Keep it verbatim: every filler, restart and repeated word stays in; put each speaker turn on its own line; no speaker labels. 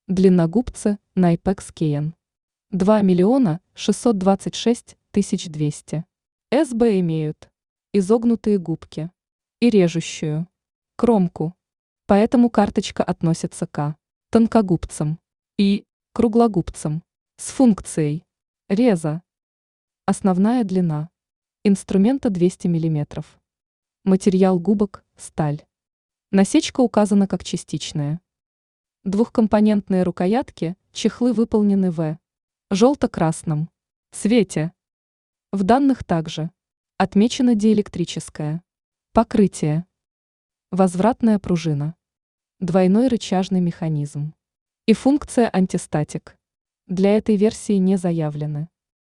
Длина губцы Найпекс Кейн два миллиона шестьсот двадцать шесть тысяч двести. эс бэ имеют изогнутые губки и режущую кромку, поэтому карточка относится к тонкогубцам и круглогубцам с функцией реза. Основная длина инструмента двести миллиметров. Материал губок – сталь. Насечка указана как частичная. Двухкомпонентные рукоятки, чехлы выполнены в желто-красном цвете. В данных также отмечено диэлектрическое покрытие, возвратная пружина, двойной рычажный механизм и функция антистатик. Для этой версии не заявлены.